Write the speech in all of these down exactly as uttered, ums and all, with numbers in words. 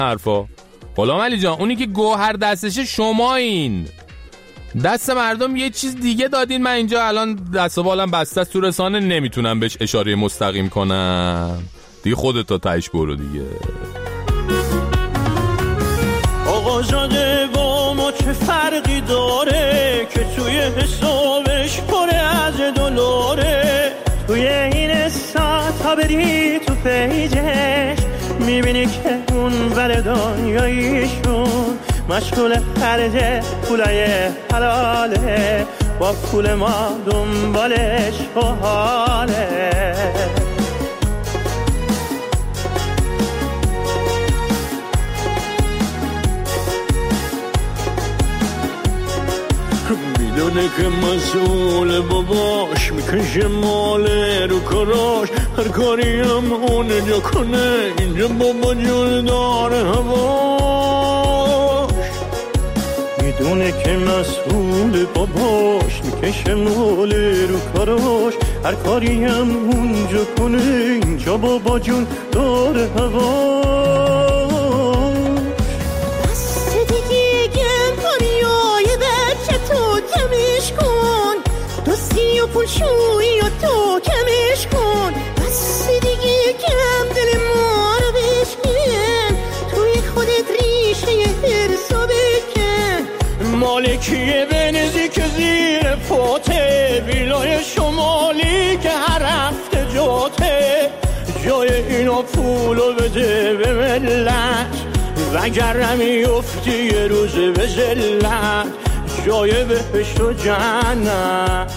حرفا. غلام علی جان اونی که گوهر دستشه شما، این دست مردم یه چیز دیگه دادین. من اینجا الان دست و بالم بسته است تو رسانه، نمیتونم بهش اشاره مستقیم کنم دیگه. خودت تا تهش برو دیگه. آقا جاده با ما چه فرقی داره که توی حسابش پره از دلاره. توی این ساعت ها بری تو پیجش میبینی که اون ور دنیاییشون مشغول خرج پولای حلاله، با پول ما دنبالش و حاله. میدونه که مسئول باباش میکشه ماله رو کاراش، هر کاری هم اونجا کنه اینجا بابا جون داره هواش. میدونه که مسئول باباش میکشه ماله رو کاراش، هر کاری هم اونجا کنه اینجا بابا جون داره هواش. بس دیگه گم کنیای بچه تو کمش کن، دوستی و پول شویی و تو کمش کن. بس دیگه کم دل ما رو بشکن، توی خودت ریشه حرصو بکن. مالکیه به نزدیک زیر پاته، ویلای شمالی که هر هفته جاته. جای اینا پولو بده به ملت، وگر نمیفتی یه روز به ذلت. جای بهشت و جنت.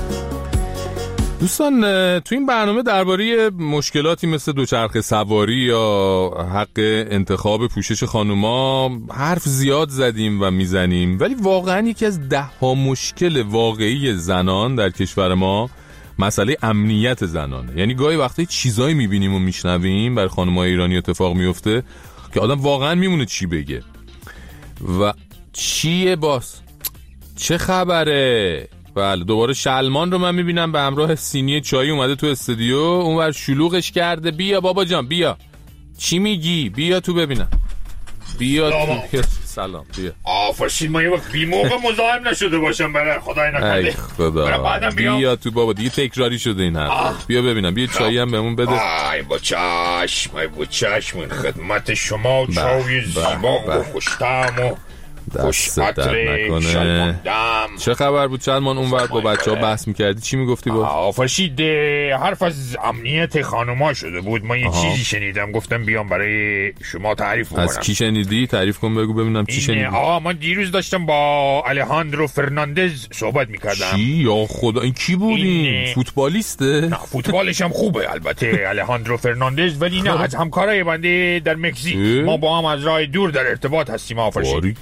دوستان تو این برنامه درباره مشکلاتی مثل دوچرخه سواری یا حق انتخاب پوشش خانوما حرف زیاد زدیم و میزنیم، ولی واقعا یکی از ده ها مشکل واقعی زنان در کشور ما مسئله امنیت زنانه. یعنی گاهی وقتی چیزایی میبینیم و میشنویم برای خانم‌های ایرانی اتفاق میفته که آدم واقعا میمونه چی بگه. و چیه باز؟ چه خبره؟ بله دوباره شلمان رو من میبینم به همراه سینی چای اومده تو استودیو، اونور شلوغش کرده. بیا بابا جان بیا، چی میگی؟ بیا تو ببینم. بیا تو. سلام. بیا آفرین. ما یه وقت بی موقع مزاحم نشده باشم برای خدای نکنه. ای خدا. بیا تو بابا دیگه تکراری شده این حرف. بیا ببینم. بیا چایی هم بهمون بده. ای با چشم، ای با چشم خدمت شما. چای زیبا و خوش‌طعم و دست در نکنه. چه خبر بود شلمان اونور با بچه ها بحث میکردی؟ چی میگفتی بود؟ آفرشید حرف از امنیت خانوما شده بود. ما یه چیزی شنیدم گفتم بیام برای شما تعریف کنم. از کی شنیدی؟ تعریف کن بگو ببینم چی شنیدی. آقا من دیروز داشتم با الهاندرو فرناندز صحبت میکردم. چی؟ یا خدا این کی بود؟ این فوتبالیسته؟ نه فوتبالش هم خوبه البته الهاندرو فرناندز، ولی نه از همکارای بنده در مکزیک. ما با هم از راه دور در ارتباط هستیم. آفرشید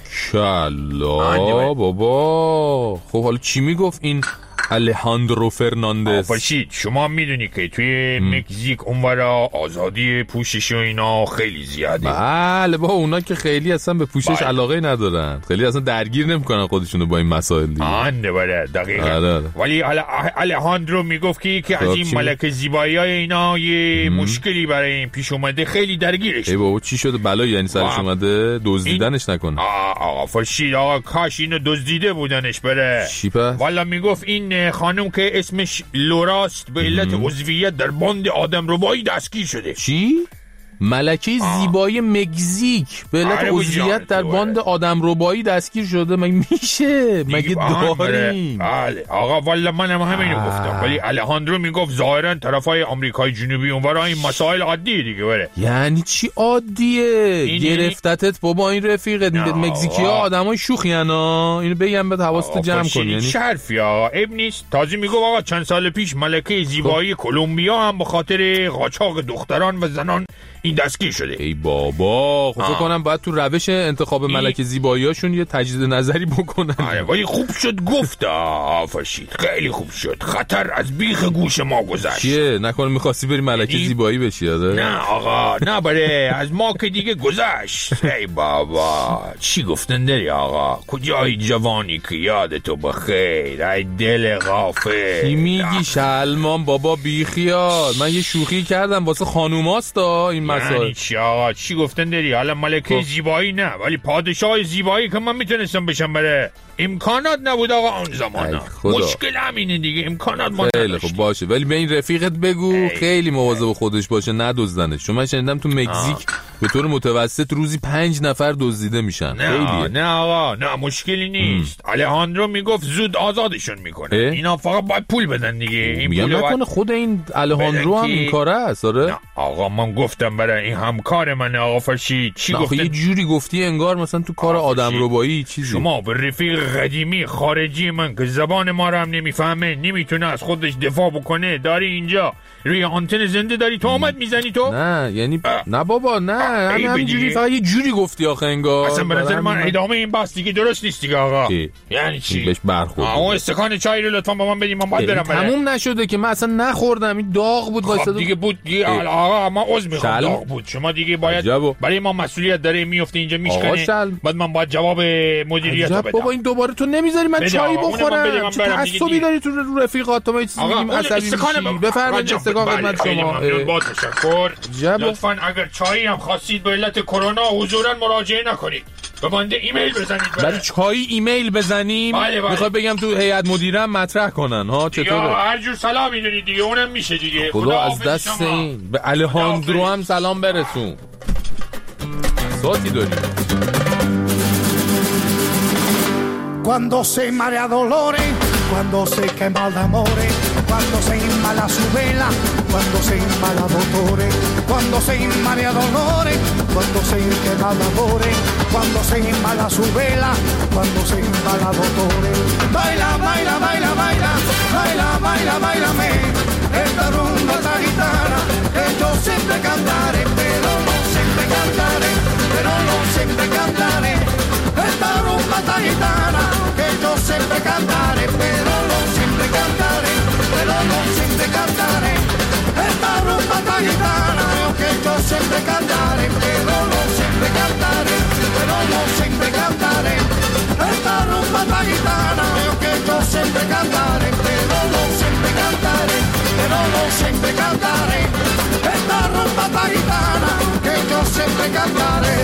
الله بابا. خب حالا چی میگفت این الهاندرو فرناندز؟ آفرشید شما میدونی که توی مکزیک اونورا آزادی پوشش و اینا خیلی زیاده. بله با اونا که خیلی اصلا به پوشش بله. علاقه ندارن، خیلی اصلا درگیر نمیکنن خودشونو با این مسائل دیگه. آنده بله دقیقا. ولی الهاندرو میگفت که یکی از این ملک زیبایی های اینا یه مم. مشکلی برای این پیش اومده، خیلی درگیرش. ای بابا چی شده؟ بلایی یعنی سرش اومده؟ دزدیدنش نکنه؟ آفرشید آقا کاش اینو دزدیده بودنش بره. چی پس؟ والا میگفت این خانم که اسمش لوراست به علت عضویت در باند آدمربایی دستگیر شده. چی؟ ملکه زیبایی مکزیک به علت عضویت در باند آدمربایی دستگیر شده؟ مگه میشه؟ مگه داریم؟ بله آقا والا منم همینو گفتم، ولی الهاندرو میگفت ظاهرا طرفای آمریکای جنوبی اونورا این مسائل عادیه دیگه. بره یعنی چی عادیه؟ گرفتتت بابا این رفیقت مکزیکی‌ها آدمای شوخی انا، اینو بگم بهت حواست جمع کن. یعنی شرفی آقا عیب نیست. تازه میگفت آقا چند سال پیش ملکه زیبایی کلمبیا هم به خاطر قاچاق دختران و زنان این دستگیر شده. ای بابا خب فکر کنم باید تو روش انتخاب ملکه زیباییاشون یه تجدید نظری بکنن. آره ولی خوب شد گفت. آفرشید خیلی خوب شد. خطر از بیخ گوش ما گذشت. چیه نکنه می‌خواستی بری ملکه زیبایی بشی؟ آره نه آقا نه بره از ما که دیگه گذشت. ای بابا چی گفتن داری آقا؟ کجای جوانی که یادتو بخیر؟ ای دل غافل. چی میگی شلمان بابا بی خیال؟ من یه شوخی کردم واسه خانوماستا این مسائل. چی آقا چی گفتن داری؟ حالا ملکه زیبایی نه ولی پادشاه زیبایی که من میتونستم بشم بره امکانات نبود آقا اون زمان. مشکل همینه دیگه، امکانات ما خیلی خب باشه، ولی به این رفیقت بگو ای. خیلی مواظب خودش باشه ندزدنش، چون من شنیدم تو مکزیک به طور متوسط روزی پنج نفر دزدیده میشن. نه خیلیه. نه آقا نه مشکلی نیست. الهاندرو میگفت زود آزادشون میکنه. اینا فقط باید پول بدن دیگه. این میگم نکنه باید... خود این الهاندرو هم این کاره است. آره نه آقا من گفتم برای این همکار منه آقا فرشید. چی گفتن؟ یه جوری گفتی انگار مثلا تو کار آدمربایی چیزی. شما به رفیق قدیمی خارجی من که زبان ما رو هم نمیفهمه نمیتونه از خودش دفاع بکنه داری اینجا روی آنتن زنده داری تو آمد میزنی تو؟ نه یعنی اه. نه بابا نه همین همینجوری فقط یه جوری گفتی آخه انگار. اصلا به نظر من ادامه این بحث دیگه درست نیست دیگه آقا. ای. یعنی چی؟ بهش برخورد. اون استکان چای رو لطفا با من بدید من باید برم. تموم نشده که من اصلا نخوردم، این داغ بود واسه دیگه بود دیگه. آقا ما عذر میخوام داغ بود. شما دیگه باید برای ما مسئولیت داره میفته اینجا میشکنه. بعد من باید جواب مدیریت بدم. بابا این دوباره تو نمیذاری من چای بخورم. چه تعصبی داری تو رفیقات تو چیزی میگیم عصبی میشی. بفرمایید استکان خدمت شما. با تشکر. لطفاً اگر چایی هم خواستید به علت کرونا حضوراً مراجعه نکنید. به بنده ایمیل بزنید. برای چایی ایمیل بزنیم؟ بله بله. میخواد بگم تو هیئت مدیره مطرح کنن ها چطوره؟ یا هر جور سلام میدونید دیگه اونم میشه دیگه. خدا از دست این به الهاندرو هم سلام برسون. صوتی داری. Cuando se marea dolores, cuando se quema el amore, cuando se inmala su vela, cuando se inmala dolores, cuando se marea dolores, cuando se quema el amore, cuando se inmala su vela, cuando se inmala dolores. Baila, baila, baila, baila, baila, baila, bailame, esta rumba esta gitana que yo siempre cantaré, pero no siempre cantaré, pero no siempre cantaré. Esta rumba esta gitana que yo siempre cantaré, pero no siempre cantaré, pero no siempre cantaré. Esta rumba esta gitana que yo siempre cantaré, pero no siempre cantaré, pero no siempre cantaré. Esta rumba esta gitana que yo siempre cantaré, pero no siempre cantaré, pero no siempre cantaré. Esta rumba esta gitana que yo siempre cantaré.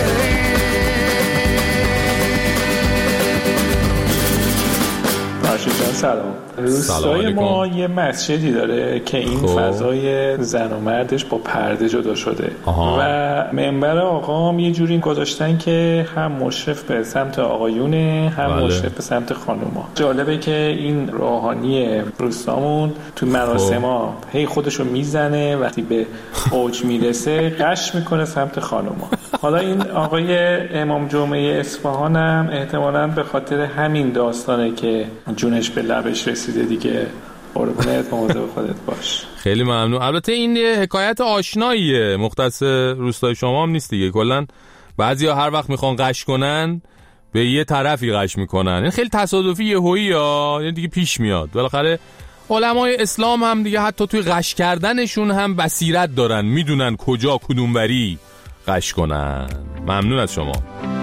فرشید جان سلام. روستای ما یه مسجدی داره که این خوب. فضای زن و مردش با پرده جدا شده. آها. و منبر آقام یه جوری گذاشتن که هم مشرف به سمت آقایونه هم بله. مشرف به سمت خانوما. جالبه که این روحانی روستامون تو مراسم‌ها هی خودشو میزنه وقتی به اوج میرسه قش میکنه سمت خانوما. حالا این آقای امام جمعه اصفهان هم احتمالاً به خاطر همین داستانه که جونش به لبش رسیده دیگه. قربونت مواظب خودت باش. خیلی ممنون. البته این حکایت آشناییه مختص روستای شما هم نیست دیگه. کلا بعضیا هر وقت میخوان قش کنن به یه طرفی قش میکنن. این خیلی تصادفی یهویی ها، یعنی دیگه پیش میاد. بالاخره علمای اسلام هم دیگه حتی توی قش کردنشون هم بصیرت دارن، میدونن کجا کدوموری قش کنن. ممنون از شما.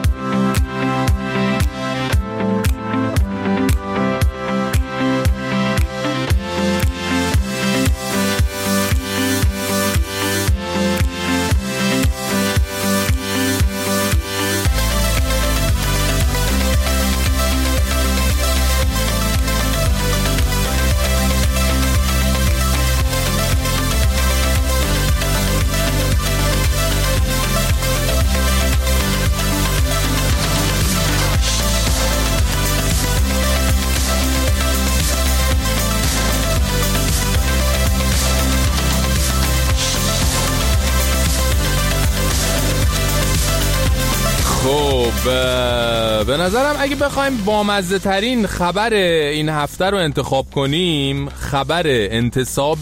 به نظرم اگه بخوایم بامزه ترین خبر این هفته رو انتخاب کنیم، خبر انتصاب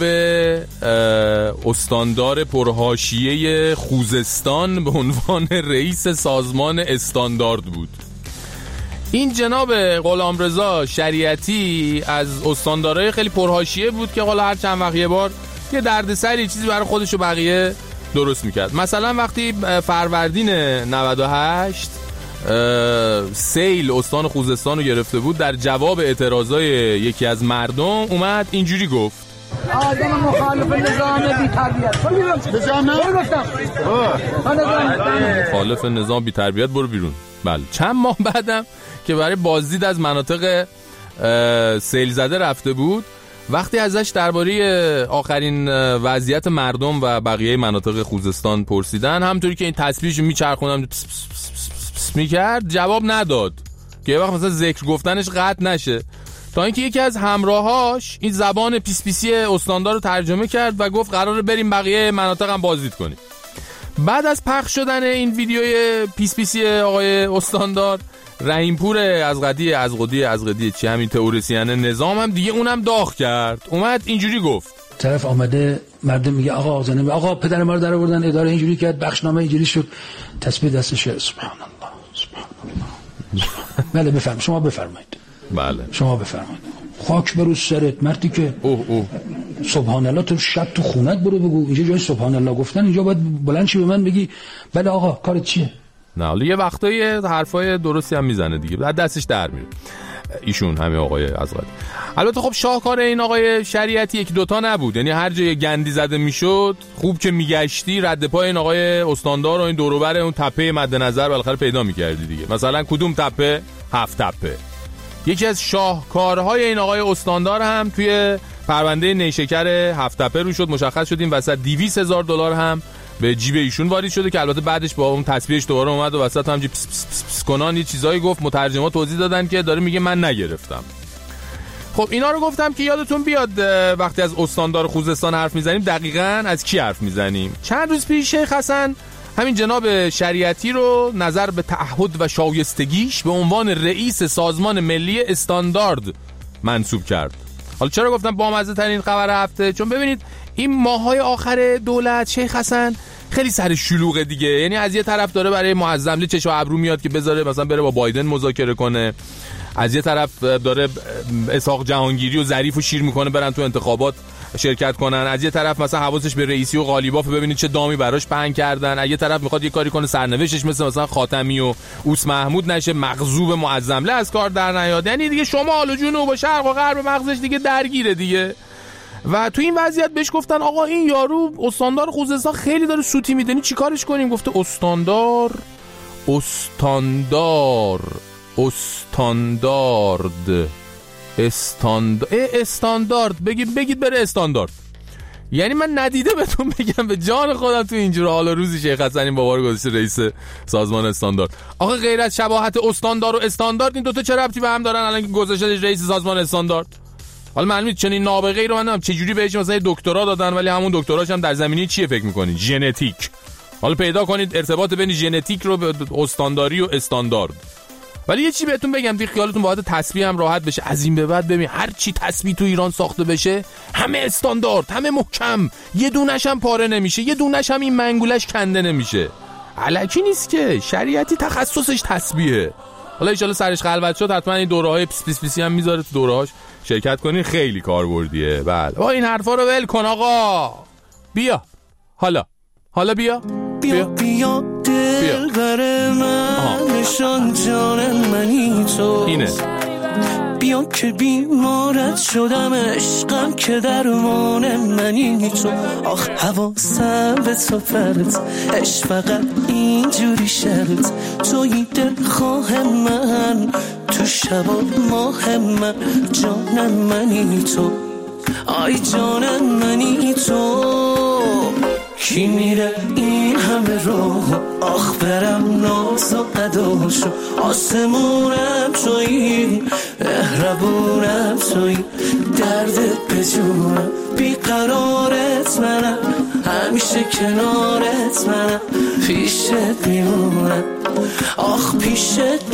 استاندار پرحاشیه خوزستان به عنوان رئیس سازمان استاندارد بود. این جناب غلامرضا شریعتی از استاندارهای خیلی پرحاشیه بود که حالا هر چند وقت یه بار یه دردسری چیزی برای خودش و بقیه درست میکرد. مثلا وقتی فروردین نود و هشت سیل استان خوزستان رو گرفته بود، در جواب اعتراضای یکی از مردم اومد اینجوری گفت: آدم مخالف نظام بی تربیت. نظام نگفتم. مخالف نظام بی تربیت برو بیرون. بله چند ماه بعدم که برای بازدید از مناطق سیل زده رفته بود، وقتی ازش درباره آخرین وضعیت مردم و بقیه مناطق خوزستان پرسیدن، همونطوری که این تسبیحشو میچرخونم پس پس پس پس پس میکرد جواب نداد که یه وقت مثلا ذکر گفتنش قطع نشه، تا اینکه یکی از همراهاش این زبان پیس پیسی استاندار رو ترجمه کرد و گفت قراره بریم بقیه مناطق هم بازدید کنیم. بعد از پخش شدن این ویدیوی پیس پیسی آقای استاندار، رحیمپور از قدی از قدی از قدی چی همین تئوریسین نظام هم دیگه اونم داغ کرد، اومد اینجوری گفت. طرف آمده مردم میگه آقا آزنه آقا پدر ما رو در آوردن اداره اینجوری کرد، بخشنامه اینجوری شد، تسبیح دستشه. سبحان الله سبحان الله. بله بفرمایید شما بفرمایید. بله شما بفرمایید. خاک برو سرت مردی که اوه اوه سبحان الله تو شب تو خونت برو بگو، اینجا جای سبحان الله گفتن، اینجا باید بلند شی به من بگی بله آقا کارت چیه. نه حالا یه وقتایی حرفای درستی هم میزنه دیگه، بعد دستش در میره ایشون همه آقای ازغدی. البته خب شاهکار این آقای شریعتی یک دوتا نبود، یعنی هر جای گندی زده میشد خوب که میگشتی رد پای این آقای استاندار و این دور و بر اون تپه مد نظر بالاخره پیدا میکردی دیگه. مثلا کدوم تپه؟ هفت تپه. یکی از شاهکارهای این آقای استاندار هم توی پرونده نیشکر هفت تپه رو شد، مشخص شد این وسط دویست هزار دلار هم به جیب ایشون وارد شده که البته بعدش با اون تصویرش دوباره اومد و وسط همینجوری پس پس پس پس کنان یه چیزایی گفت، مترجما توضیح دادن که داره میگه من نگرفتم. خب اینا رو گفتم که یادتون بیاد وقتی از استاندار خوزستان حرف میزنیم دقیقاً از کی حرف میزنیم. چند روز پیش شیخ حسن همین جناب شریعتی رو نظر به تعهد و شایستگیش به عنوان رئیس سازمان ملی استاندارد منصوب کرد. حالا چرا گفتم بامزه ترین خبر هفته؟ چون ببینید این ماهای آخر دولت شیخ حسن خیلی سر شلوغه دیگه، یعنی از یه طرف داره برای معظم لی چش و ابرو میاد که بذاره مثلا بره با بایدن مذاکره کنه، از یه طرف داره اسحاق جهانگیری و ظریف و شیر میکنه برن تو انتخابات شرکت کنن، از یه طرف مثلا حواسش به رئیسی و قالیباف ببینید چه دامی براش پهن کردن، از یه طرف میخواد یه کاری کنه سرنوشتش مثل مثلا خاتمی و اوس محمود نشه، مغضوب معظم لی از کار در نیاد، یعنی دیگه شمال و جنوب و شرق و غرب مغزش دیگه درگیره دیگه. و تو این وضعیت بهش گفتن آقا این یارو استاندار خوزستان خیلی داره سوتی میدنی چی کارش کنیم؟ گفته استاندار استاندار استاندارد استاندارد استاندارد بگید بگید بره استاندارد. یعنی من ندیده بهتون بگم به جان خودم تو اینجور حالا روزی شیخ حسن این بابا رو گذاشته رئیس سازمان استاندارد. آقا غیر از شباهت استاندار و استاندارد این دوتا چه ربطی به هم دارن الان که گذاشته رئیس سازمان استاندارد؟ حالا معلومه چنین نابغه‌ای رو من نمیدونم چه جوری بهش مثلا دکترا دادن، ولی همون دکتراش هم در زمینه چیه فکر می‌کنید؟ ژنتیک. حالا پیدا کنید ارتباط بین ژنتیک رو به استانداری و استاندارد. ولی یه چی بهتون بگم دیگه خیالتون باید تسبیح هم راحت بشه، از این به بعد ببین هر چی تسبیح تو ایران ساخته بشه همه استاندارد، همه محکم، یه دونش هم پاره نمیشه، یه دونش هم این منگولش کنده نمیشه. الکی نیست که، شریعتی تخصصش تسبیحه. حالا ان شاءالله سرش خلوت شد حتما این دوره‌های پیس پیس پیسی هم میذاره تو دوره‌هاش شرکت کنین، خیلی کاربردیه. بله با این حرفا رو ول کن آقا، بیا حالا حالا بیا بیا بیا دل بر من نشان جان منی تو اینه. بیا که بیمارت شدم عشقم که درمان منی تو. آخ حواسم به تو پرت عشق فقط اینجوری شرط توی دل خواه من تو شبا ماه من جان منی تو. آی جان منی تو کی میره این همه رو آخ برم ناز و قداشو آسمونم توی مهربونم توی دردت بجونم بیقرارت منم همیشه کنارت منم پیشت میمونم آخ پیشت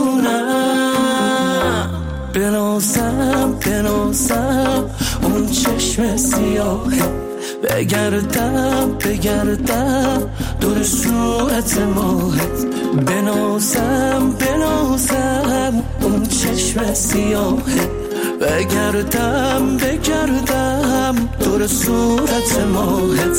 میمونم بنازم بنازم اون چشم سیاهه بگردم بگردم دور صورت ماهت بنازم بنازم اون چشم سیاهت بگردم بگردم دور صورت ماهت.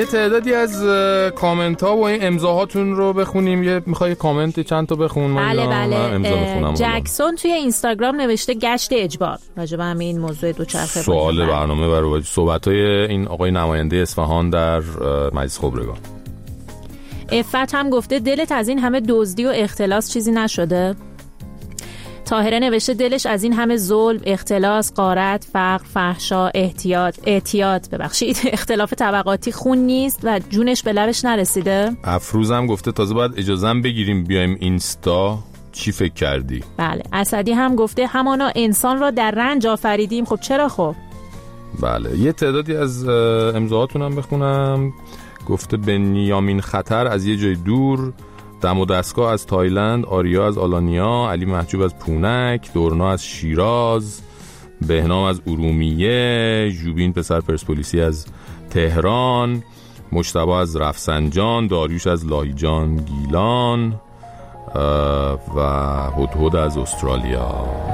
تعدادی از کامنت ها و این امضاهاتون رو بخونیم. یه میخوای کامنت چند تا بخون؟ بله بله. امضا میخونم. جکسون توی اینستاگرام نوشته گشت اجبار، راجع به همین موضوع دوچرخه سوال برنامه برای صحبت‌های این آقای نماینده اصفهان در مجلس خبرگان. عفت هم گفته دلت از این همه دزدی و اختلاس چیزی نشده؟ طاهره نوشته دلش از این همه ظلم، اختلاس، غارت، فقر، فحشا، احتیاط اعتیاد ببخشید اختلاف طبقاتی خون نیست و جونش به لبش نرسیده؟ افروز هم گفته تازه باید اجازه بگیریم بیایم اینستا، چی فکر کردی؟ بله. اسدی هم گفته همانا انسان را در رنج آفریدیم. خب چرا؟ خب بله. یه تعدادی از امضاهاتون هم بخونم. گفته بنیامین خطر از یه جای دور، دم و دستگاه از تایلند، آریا از آلانیا، علی محجوب از پونک، دورنا از شیراز، بهنام از ارومیه، جوبین پسر پرسپولیسی از تهران، مجتبی از رفسنجان، داریوش از لاهیجان گیلان و هدهد از استرالیا.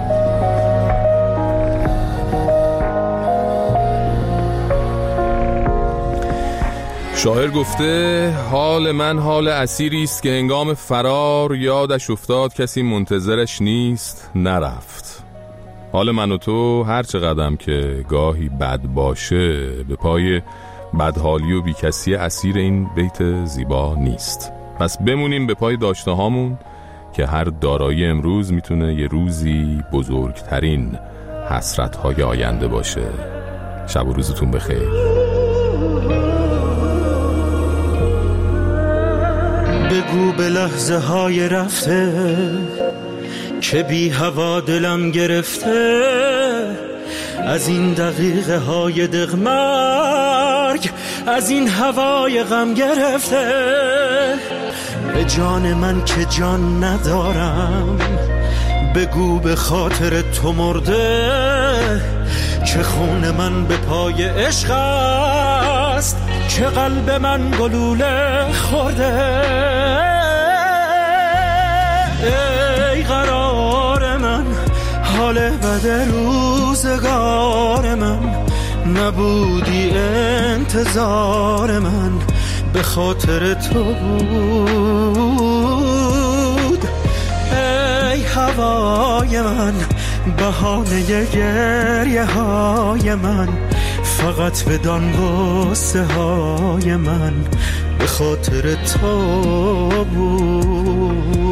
شاعر گفته حال من حال اسیری است که هنگام فرار یادش افتاد کسی منتظرش نیست نرفت. حال من و تو هر چقدرم که گاهی بد باشه به پای بدحالی و بیکسی اسیر این بیت زیبا نیست. پس بمونیم به پای داشته هامون که هر دارایی امروز میتونه یه روزی بزرگترین حسرت‌های آینده باشه. شب و روزتون بخیر. بگو به لحظه های رفته که بی هوا دلم گرفته، از این دقیقه های دغمرگ، از این هوای غم گرفته. به جان من که جان ندارم، بگو به خاطر تو مرده، که خون من به پای عشق است، که قلب من گلوله خورده. ای قرار من، حال بد روزگار من، نبودی انتظار من، به خاطر تو بود. ای هوای من، بهانه گریه های من، فقط بدان غصه های من، به خاطر تو بود.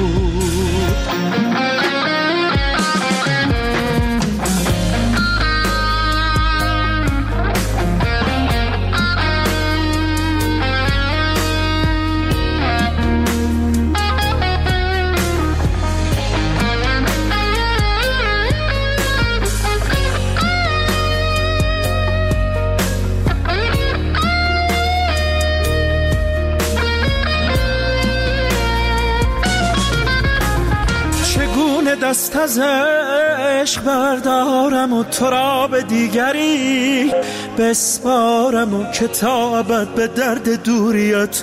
دست از عشق بردارم و تو را به دیگری بسپارم و کتابت به درد دوریت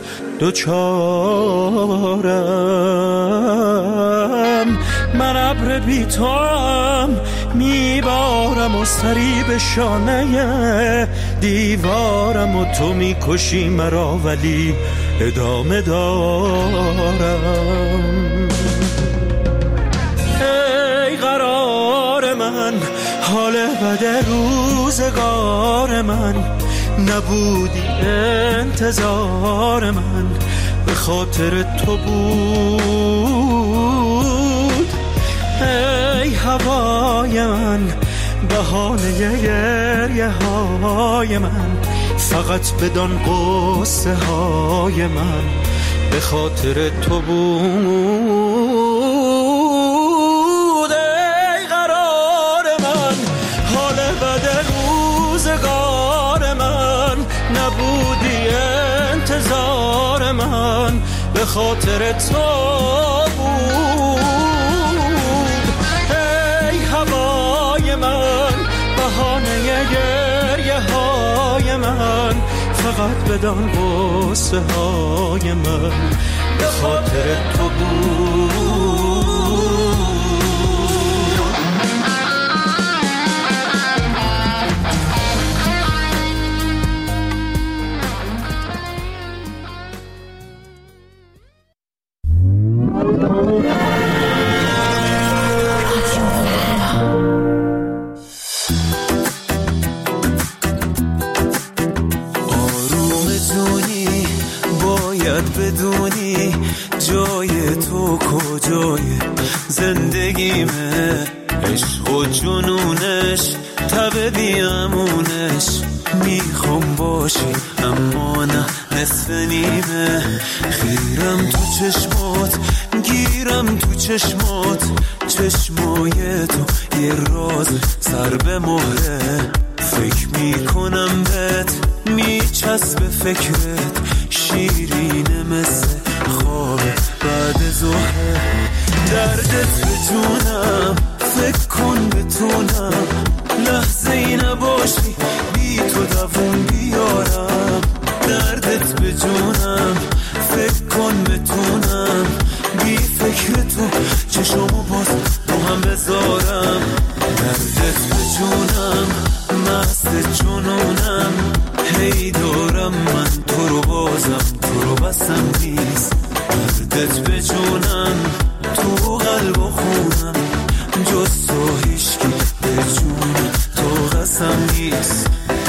دوچارم. من ابر بی تو هم میبارم و سری به شانه دیوارم و تو میکشی مرا ولی ادامه دارم. قرار من، حال بد روزگار من، نبودی انتظار من، به خاطر تو بود. ای هوای من، بهانه گریه های من، فقط بدان قصه های من، به خاطر تو بود. نبودی انتظار من، به خاطر تو بود. ای هوای من، بهانه گریه های من، فقط بدان قصه های من، به خاطر تو بود. بدونی جای تو کجای زندگیمه، عشق و جنونش تب بیامونش، میخوام باشی اما نه نصف نیمه، خیرم تو چشمات گیرم تو چشمات، چشمای تو یه راز سر به مهره، فکر میکنم بهت میچسبه فکرت، شیرینه مثل خواب بعد ظهره، دردت به جونم فکر کن بتونم لحظه ای نباشی بی تو دووم بیارم، دردت به جونم فکر کن بتونم بی فکر تو چشمو باز رو هم بذارم، دردت به جونم مست جنونم، هی دارم من تو رو بازم تو رو بسم نیست، دردت به جونم تو قلب و خونم، جز تو هیچکی به جون تو قسم نیست.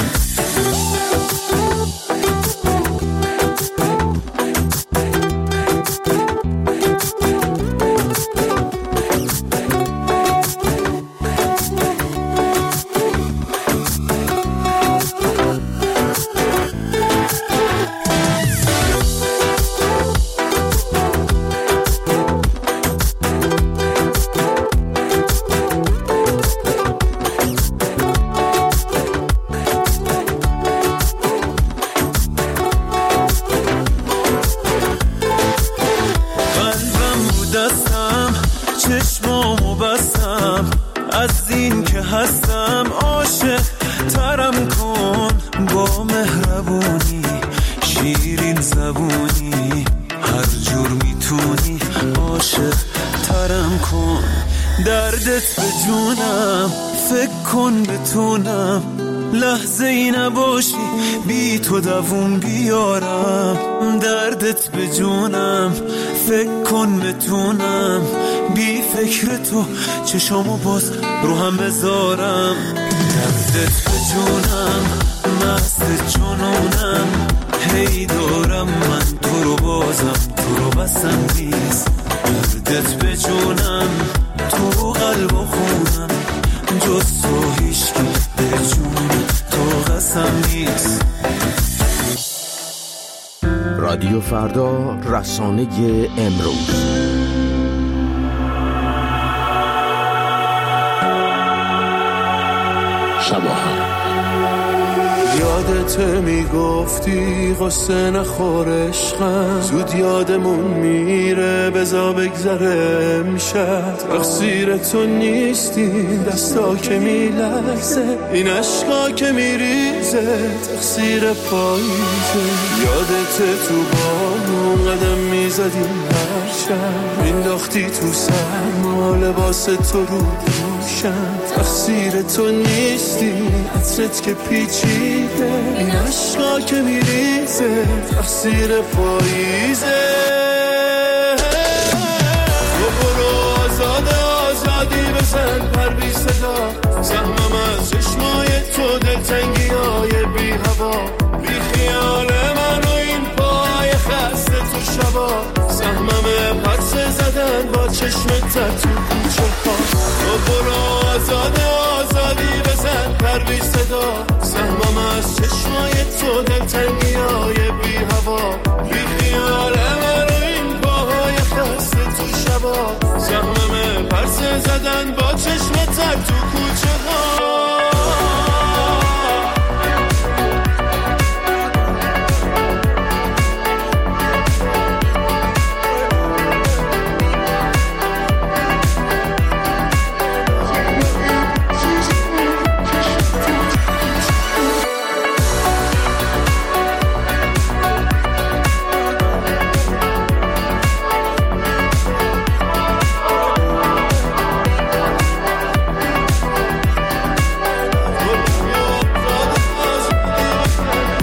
چشمامو بستم از این که هستم، عاشق ترم کن با مهربونی، شیرین زبونی، هر جور میتونی عاشق ترم کن، دردت به جونم فکر کن بتونم لحظه ای نباشی بی تو دووم بیارم، دردت به جونم فکر کن بتونم بی فکر تو چشامو باز رو هم بذارم، دردت به جونم مست جنونم، هی دارم من تو رو بازم تو رو بسم نیست، دردت به جونم تو قلب و خونم، جز تو هیچکی به جون تو قسم نیست. رادیو فردا، رسانه امروز. شباهن یادت میگفتی قصه نخور عشقم، زود یادمون میره بزا بگذره امشب، تقصیر تو نیستی دستا که میلرزه، این عشقا که میریزه تقصیر پاییزه، یادت تو بامون قدم میزدیم هر شب، مینداختی تو سرما لباس تو رو دوشم، تقصیر تو نیستی عطرت که پیچیده، این عشقا که میریزه تقصیر پاییزه، تو برو آزاده آزادی بزن پر بی صدا، سهمم از چشمای تو دلتنگی های بی هوا، بی خیال من و این پای خسته تو شبا، سهمم پس زدن با چشمت تو کوچه ها، تو برو آزاده آزادی بزن پر بی صدا، سهمم از چشمای تو دلتنگی های بی هوا، بی خیال من و این پاهای خسته تو شبا، سهمم پرس زدن با چشمت تو کوچه ها.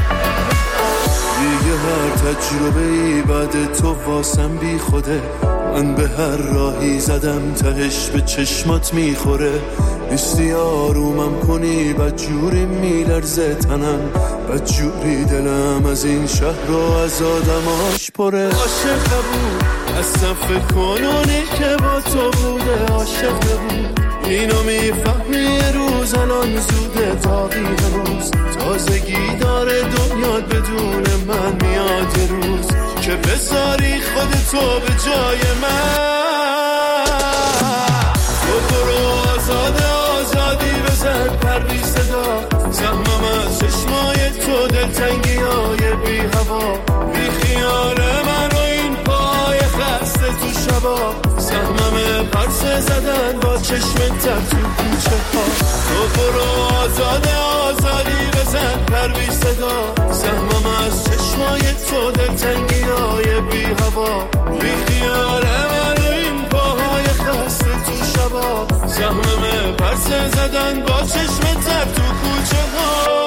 تجربه ای بعد تو واسم بی خوده، من به هر راهی زدم تهش به چشمات میخوره، نیستی آرومم کنی بدجوری میلرزه تنم، بدجوری دلم از این شهر و از آدماش پره. عاشق بود اصلا فکر کنونی که با تو بوده، عاشق بود اینو میفهمی یه روز الان زوده تاقی هنوز، تازگی داره دنیات بدون من میاد یه روز که بذاری خودتو به جای من. تو برو آزاده آزادی بزن پر بی صدا، زحمم از چشمای تو دلتنگی های بی هوا، بی خیال من و این پای خسته تو شبا، زحمم پرسه زدن با چشم تر تو کوچه ها. تو برو آزاده آزادی بزن پر بی صدا، زحمم از چشمای تو دلتنگی های بی هوا، بی خیال من و این پاهای خسته تو شبا، زحمم پرسه زدن با چشم تر تو کوچه ها.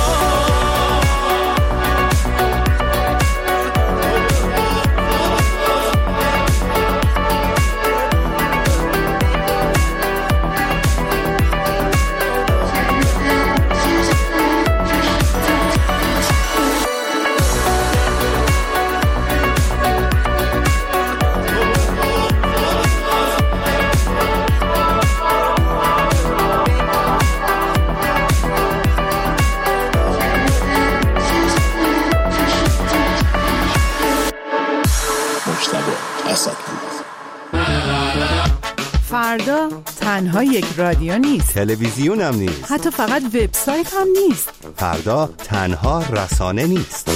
فردا تنها یک رادیو نیست، تلویزیون هم نیست، حتی فقط وبسایت هم نیست. فردا تنها رسانه نیست.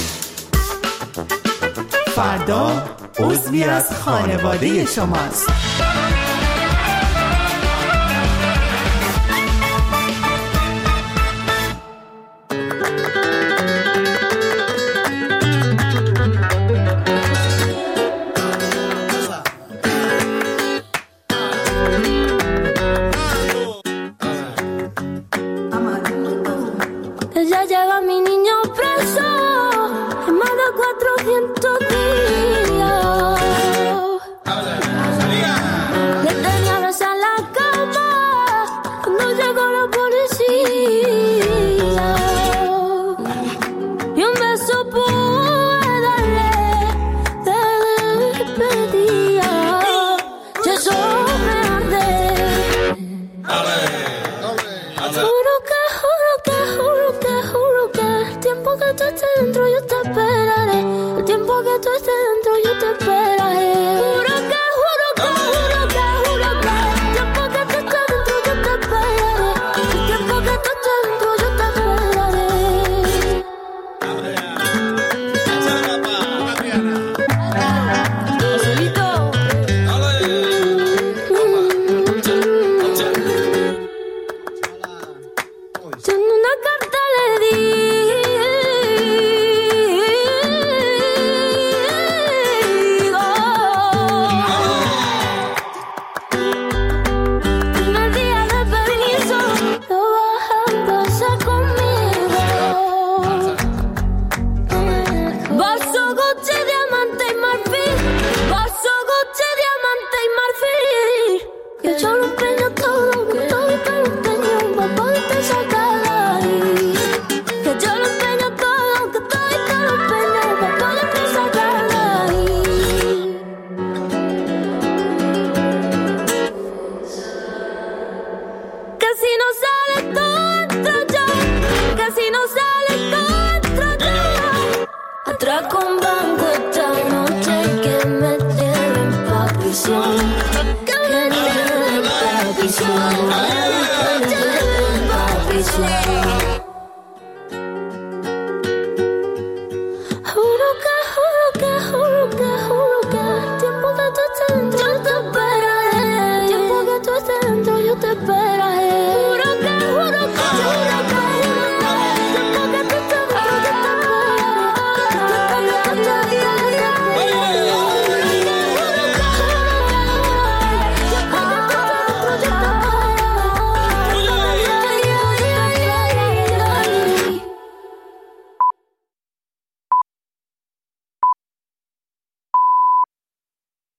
فردا عضوی از خانواده شماست. Papi,